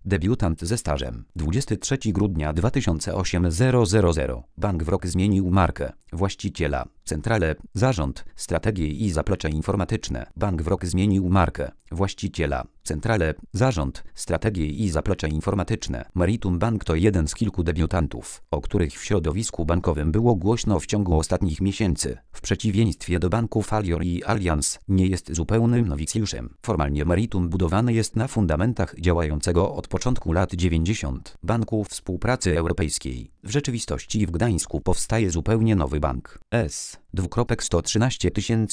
Debiutant ze stażem. 23 grudnia 2008 000. Bank WROK zmienił markę, właściciela, centralę, zarząd, strategię i zaplecze informatyczne. Bank WROK zmienił markę, właściciela, centralę, zarząd, strategię i zaplecze informatyczne. Meritum Bank to jeden z kilku debiutantów, o których w środowisku bankowym było głośno w ciągu ostatnich miesięcy. W przeciwieństwie do banków Alior i Allianz, nie jest zupełnym nowicjuszem. Formalnie Meritum budowane jest na fundamentach działającego od początku lat 90. Banku Współpracy Europejskiej. W rzeczywistości w Gdańsku powstaje zupełnie nowy bank. S.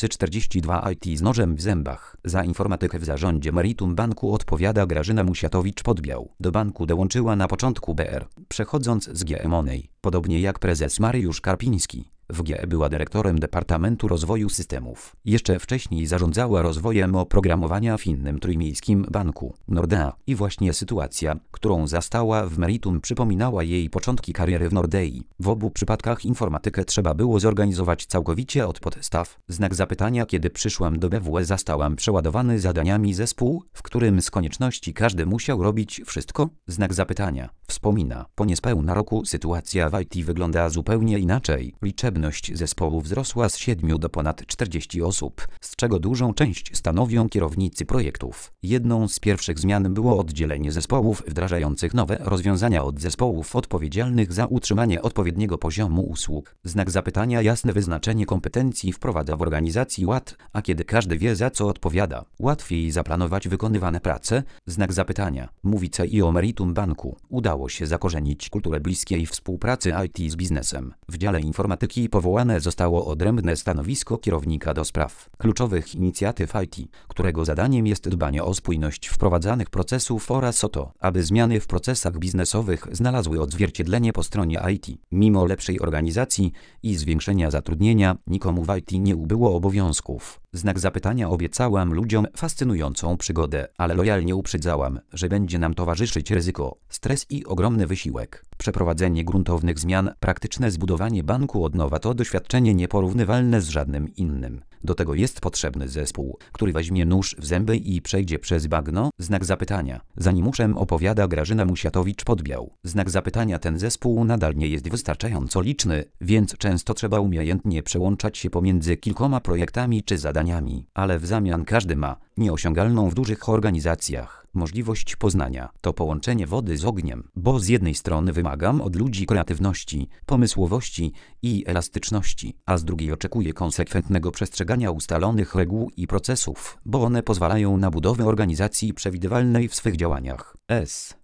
13042 IT z nożem w zębach. Za informatykę w zarządzie Meritum Banku odpowiada Grażyna Musiatowicz-Podbiał. Do banku dołączyła na początku BR, przechodząc z GE Money, podobnie jak prezes Mariusz Karpiński. W GE była dyrektorem Departamentu Rozwoju Systemów. Jeszcze wcześniej zarządzała rozwojem oprogramowania w innym trójmiejskim banku, Nordea. I właśnie sytuacja, którą zastała w Meritum, przypominała jej początki kariery w Nordei. W obu przypadkach informatykę trzeba było zorganizować całkowicie od podstaw. Znak zapytania: kiedy przyszłam do BWE, zastałam przeładowany zadaniami zespół, w którym z konieczności każdy musiał robić wszystko? Znak zapytania. Wspomina: po niespełna roku sytuacja w IT wygląda zupełnie inaczej. Liczebność zespołu wzrosła z 7 do ponad 40 osób, z czego dużą część stanowią kierownicy projektów. Jedną z pierwszych zmian było oddzielenie zespołów wdrażających nowe rozwiązania od zespołów odpowiedzialnych za utrzymanie odpowiedniego poziomu usług. Znak zapytania: jasne wyznaczenie kompetencji wprowadza w organizacji ład, a kiedy każdy wie, za co odpowiada, łatwiej zaplanować wykonywane prace. Znak zapytania. Mówi CEO Meritum Banku. Udało się zakorzenić kulturę bliskiej współpracy IT z biznesem. W dziale informatyki powołane zostało odrębne stanowisko kierownika do spraw kluczowych inicjatyw IT, którego zadaniem jest dbanie o spójność wprowadzanych procesów oraz o to, aby zmiany w procesach biznesowych znalazły odzwierciedlenie po stronie IT. Mimo lepszej organizacji i zwiększenia zatrudnienia, nikomu w IT nie ubyło obowiązków. Znak zapytania. Obiecałam ludziom fascynującą przygodę, ale lojalnie uprzedzałam, że będzie nam towarzyszyć ryzyko, stres i ogromny wysiłek. Przeprowadzenie gruntownych zmian, praktyczne zbudowanie banku od nowa to doświadczenie nieporównywalne z żadnym innym. Do tego jest potrzebny zespół, który weźmie nóż w zęby i przejdzie przez bagno. Znak zapytania. Za Nimuszem opowiada Grażyna Musiatowicz-Podbiał. Znak zapytania. Ten zespół nadal nie jest wystarczająco liczny, więc często trzeba umiejętnie przełączać się pomiędzy kilkoma projektami czy zadaniami, ale w zamian każdy ma, nieosiągalną w dużych organizacjach, możliwość poznania. To połączenie wody z ogniem, bo z jednej strony wymagam od ludzi kreatywności, pomysłowości i elastyczności, a z drugiej oczekuję konsekwentnego przestrzegania ustalonych reguł i procesów, bo one pozwalają na budowę organizacji przewidywalnej w swych działaniach. S.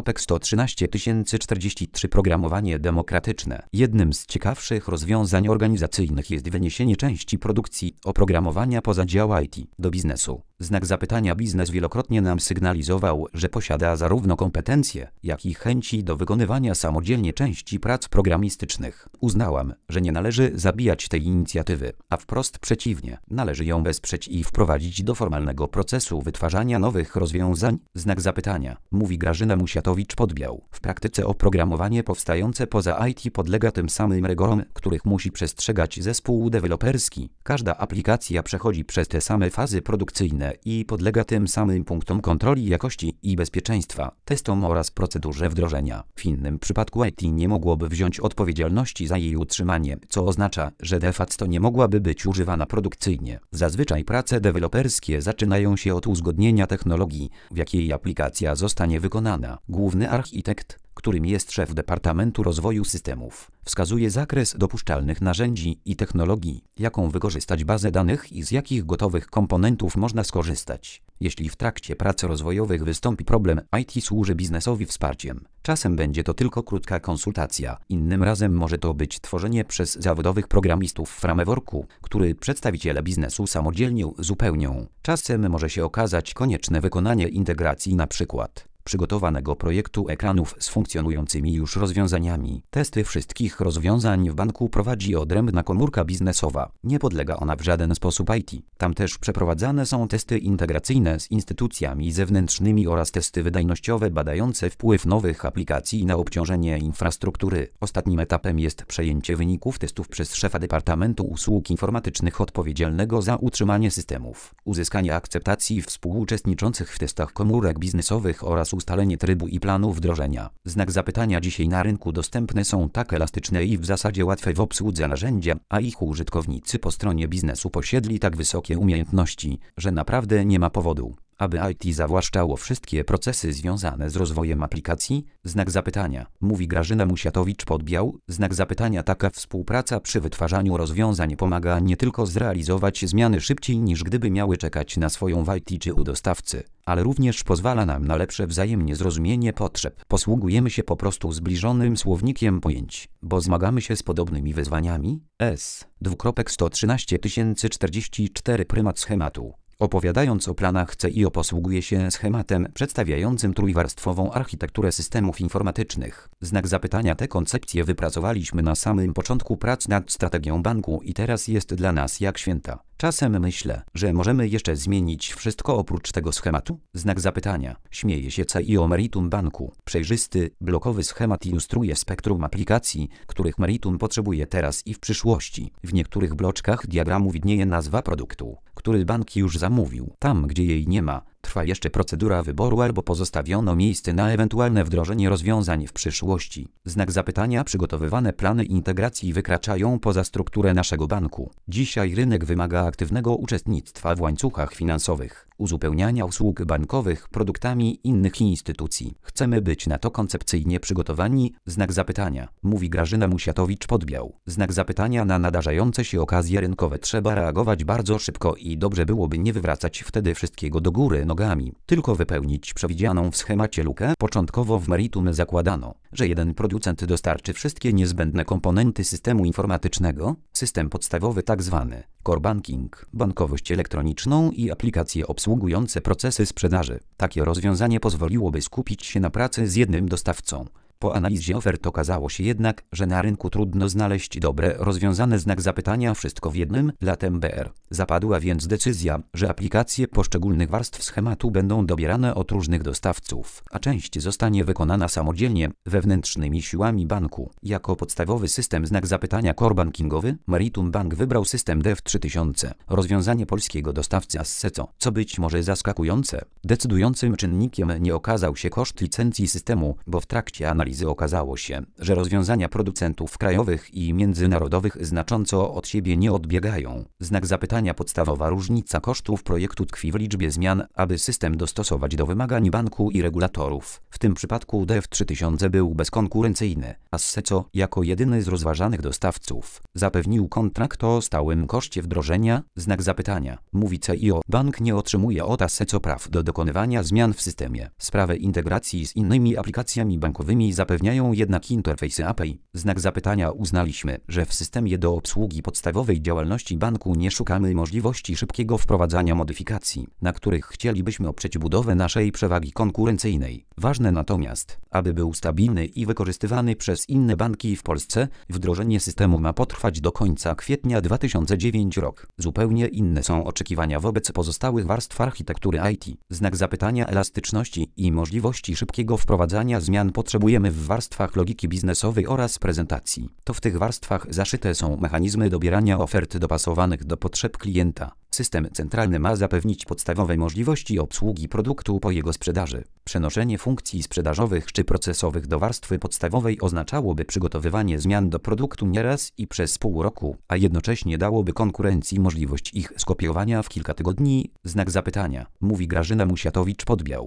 13043 Programowanie demokratyczne. Jednym z ciekawszych rozwiązań organizacyjnych jest wyniesienie części produkcji oprogramowania poza dział IT do biznesu. Znak zapytania. Biznes wielokrotnie nam sygnalizował, że posiada zarówno kompetencje, jak i chęci do wykonywania samodzielnie części prac programistycznych. Uznałam, że nie należy zabijać tej inicjatywy, a wprost przeciwnie, należy ją wesprzeć i wprowadzić do formalnego procesu wytwarzania nowych rozwiązań. Znak zapytania. Mówi Grażyna Musiatowicz-Podbiał. W praktyce oprogramowanie powstające poza IT podlega tym samym rygorom, których musi przestrzegać zespół deweloperski. Każda aplikacja przechodzi przez te same fazy produkcyjne i podlega tym samym punktom kontroli jakości i bezpieczeństwa, testom oraz procedurze wdrożenia. W innym przypadku IT nie mogłoby wziąć odpowiedzialności za jej utrzymanie, co oznacza, że de facto nie mogłaby być używana produkcyjnie. Zazwyczaj prace deweloperskie zaczynają się od uzgodnienia technologii, w jakiej aplikacja zostanie wykonana. Główny architekt, którym jest szef Departamentu Rozwoju Systemów, wskazuje zakres dopuszczalnych narzędzi i technologii, jaką wykorzystać bazę danych i z jakich gotowych komponentów można skorzystać. Jeśli w trakcie prac rozwojowych wystąpi problem, IT służy biznesowi wsparciem. Czasem będzie to tylko krótka konsultacja, innym razem może to być tworzenie przez zawodowych programistów frameworku, który przedstawiciele biznesu samodzielnie uzupełnią. Czasem może się okazać konieczne wykonanie integracji, np. przygotowanego projektu ekranów z funkcjonującymi już rozwiązaniami. Testy wszystkich rozwiązań w banku prowadzi odrębna komórka biznesowa. Nie podlega ona w żaden sposób IT. Tam też przeprowadzane są testy integracyjne z instytucjami zewnętrznymi oraz testy wydajnościowe badające wpływ nowych aplikacji na obciążenie infrastruktury. Ostatnim etapem jest przejęcie wyników testów przez szefa Departamentu Usług Informatycznych odpowiedzialnego za utrzymanie systemów, uzyskanie akceptacji współuczestniczących w testach komórek biznesowych oraz oraz ustalenie trybu i planu wdrożenia. Znak zapytania. Dzisiaj na rynku dostępne są tak elastyczne i w zasadzie łatwe w obsłudze narzędzia, a ich użytkownicy po stronie biznesu posiedli tak wysokie umiejętności, że naprawdę nie ma powodu, aby IT zawłaszczało wszystkie procesy związane z rozwojem aplikacji. Znak zapytania. Mówi Grażyna Musiatowicz-Podbiał. Znak zapytania. Taka współpraca przy wytwarzaniu rozwiązań pomaga nie tylko zrealizować zmiany szybciej niż gdyby miały czekać na swoją w IT czy u dostawcy, ale również pozwala nam na lepsze wzajemnie zrozumienie potrzeb. Posługujemy się po prostu zbliżonym słownikiem pojęć, bo zmagamy się z podobnymi wyzwaniami. S:13044 Prymat schematu. Opowiadając o planach CIO posługuje się schematem przedstawiającym trójwarstwową architekturę systemów informatycznych. Znak zapytania. Tę koncepcję wypracowaliśmy na samym początku prac nad strategią banku i teraz jest dla nas jak święta. Czasem myślę, że możemy jeszcze zmienić wszystko oprócz tego schematu? Znak zapytania. Śmieje się CIO Meritum Banku. Przejrzysty, blokowy schemat ilustruje spektrum aplikacji, których Meritum potrzebuje teraz i w przyszłości. W niektórych bloczkach diagramu widnieje nazwa produktu, który bank już zamówił. Tam, gdzie jej nie ma, trwa jeszcze procedura wyboru albo pozostawiono miejsce na ewentualne wdrożenie rozwiązań w przyszłości. Znak zapytania. Przygotowywane plany integracji wykraczają poza strukturę naszego banku. Dzisiaj rynek wymaga aktywnego uczestnictwa w łańcuchach finansowych, uzupełniania usług bankowych produktami innych instytucji. Chcemy być na to koncepcyjnie przygotowani. Znak zapytania. Mówi Grażyna Musiatowicz-Podbiał. Znak zapytania. Na nadarzające się okazje rynkowe trzeba reagować bardzo szybko i dobrze byłoby nie wywracać wtedy wszystkiego do góry nogami, tylko wypełnić przewidzianą w schemacie lukę. Początkowo w Meritum zakładano, że jeden producent dostarczy wszystkie niezbędne komponenty systemu informatycznego, system podstawowy tzw. core banking, bankowość elektroniczną i aplikacje obsługujące procesy sprzedaży. Takie rozwiązanie pozwoliłoby skupić się na pracy z jednym dostawcą. Po analizie ofert okazało się jednak, że na rynku trudno znaleźć dobre rozwiązane znak zapytania wszystko w jednym. Latem BR. Zapadła więc decyzja, że aplikacje poszczególnych warstw schematu będą dobierane od różnych dostawców, a część zostanie wykonana samodzielnie, wewnętrznymi siłami banku. Jako podstawowy system znak zapytania core bankingowy, Meritum Bank wybrał system DEV 3000, rozwiązanie polskiego dostawcy Asseco. Co być może zaskakujące, decydującym czynnikiem nie okazał się koszt licencji systemu, bo w trakcie analizy okazało się, że rozwiązania producentów krajowych i międzynarodowych znacząco od siebie nie odbiegają. Znak zapytania. Podstawowa różnica kosztów projektu tkwi w liczbie zmian, aby system dostosować do wymagań banku i regulatorów. W tym przypadku DEV 3000 był bezkonkurencyjny. Asseco, jako jedyny z rozważanych dostawców, zapewnił kontrakt o stałym koszcie wdrożenia. Znak zapytania. Mówi CIO. Bank nie otrzymuje od Asseco praw do dokonywania zmian w systemie. Sprawę integracji z innymi aplikacjami bankowymi zapewniają jednak interfejsy API. Znak zapytania. Uznaliśmy, że w systemie do obsługi podstawowej działalności banku nie szukamy możliwości szybkiego wprowadzania modyfikacji, na których chcielibyśmy oprzeć budowę naszej przewagi konkurencyjnej. Ważne natomiast, aby był stabilny i wykorzystywany przez inne banki w Polsce. Wdrożenie systemu ma potrwać do końca kwietnia 2009 rok. Zupełnie inne są oczekiwania wobec pozostałych warstw architektury IT. Znak zapytania. Elastyczności i możliwości szybkiego wprowadzania zmian potrzebujemy w warstwach logiki biznesowej oraz prezentacji. To w tych warstwach zaszyte są mechanizmy dobierania ofert dopasowanych do potrzeb klienta. System centralny ma zapewnić podstawowe możliwości obsługi produktu po jego sprzedaży. Przenoszenie funkcji sprzedażowych czy procesowych do warstwy podstawowej oznaczałoby przygotowywanie zmian do produktu nieraz i przez pół roku, a jednocześnie dałoby konkurencji możliwość ich skopiowania w kilka tygodni. Znak zapytania. Mówi Grażyna Musiatowicz-Podbiał.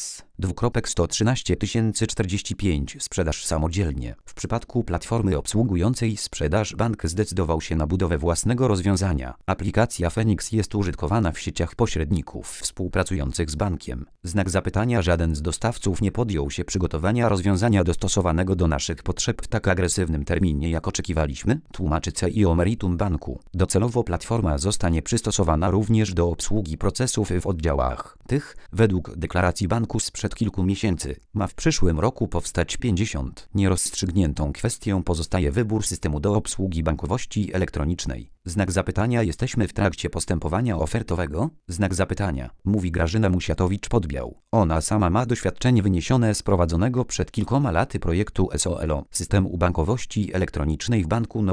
S:13045 Sprzedaż samodzielnie. W przypadku platformy obsługującej sprzedaż bank zdecydował się na budowę własnego rozwiązania. Aplikacja Phoenix jest użytkowana w sieciach pośredników współpracujących z bankiem. Znak zapytania. Żaden z dostawców nie podjął się przygotowania rozwiązania dostosowanego do naszych potrzeb w tak agresywnym terminie, jak oczekiwaliśmy, tłumaczy CIO Meritum Banku. Docelowo platforma zostanie przystosowana również do obsługi procesów w oddziałach tych, według deklaracji banku sprzed kilku miesięcy, ma w przyszłym roku powstać 50. Nierozstrzygniętą kwestią pozostaje wybór systemu do obsługi bankowości elektronicznej. Znak zapytania. Jesteśmy w trakcie postępowania ofertowego? Znak zapytania. Mówi Grażyna Musiatowicz-Podbiał. Ona sama ma doświadczenie wyniesione z prowadzonego przed kilkoma laty projektu SOLO, systemu bankowości elektronicznej w Banku Nordea.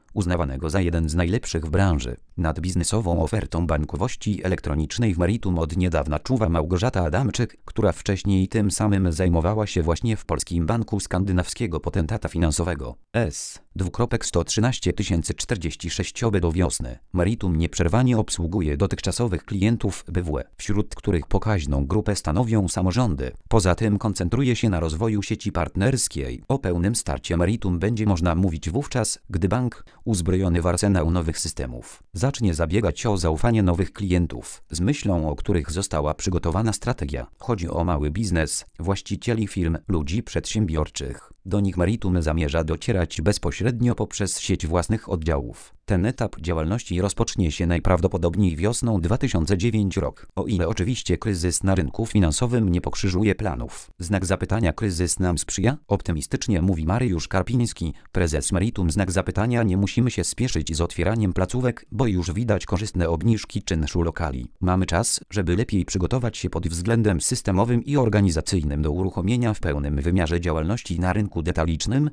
uznawanego za jeden z najlepszych w branży. Nad biznesową ofertą bankowości elektronicznej w Meritum od niedawna czuwa Małgorzata Adamczyk, która wcześniej tym samym zajmowała się właśnie w Polskim Banku Skandynawskiego Potentata Finansowego. S.113 046 do wiosny. Meritum nieprzerwanie obsługuje dotychczasowych klientów BWE, wśród których pokaźną grupę stanowią samorządy. Poza tym koncentruje się na rozwoju sieci partnerskiej. O pełnym starcie Meritum będzie można mówić wówczas, gdy bank, uzbrojony w arsenał nowych systemów, zacznie zabiegać o zaufanie nowych klientów, z myślą o których została przygotowana strategia. Chodzi o mały biznes, właścicieli firm, ludzi przedsiębiorczych. Do nich Meritum zamierza docierać bezpośrednio poprzez sieć własnych oddziałów. Ten etap działalności rozpocznie się najprawdopodobniej wiosną 2009 rok. O ile oczywiście kryzys na rynku finansowym nie pokrzyżuje planów. Znak zapytania: kryzys nam sprzyja? Optymistycznie mówi Mariusz Karpiński, prezes Meritum. Znak zapytania: nie musimy się spieszyć z otwieraniem placówek, bo już widać korzystne obniżki czynszu lokali. Mamy czas, żeby lepiej przygotować się pod względem systemowym i organizacyjnym do uruchomienia w pełnym wymiarze działalności na rynku detalicznym,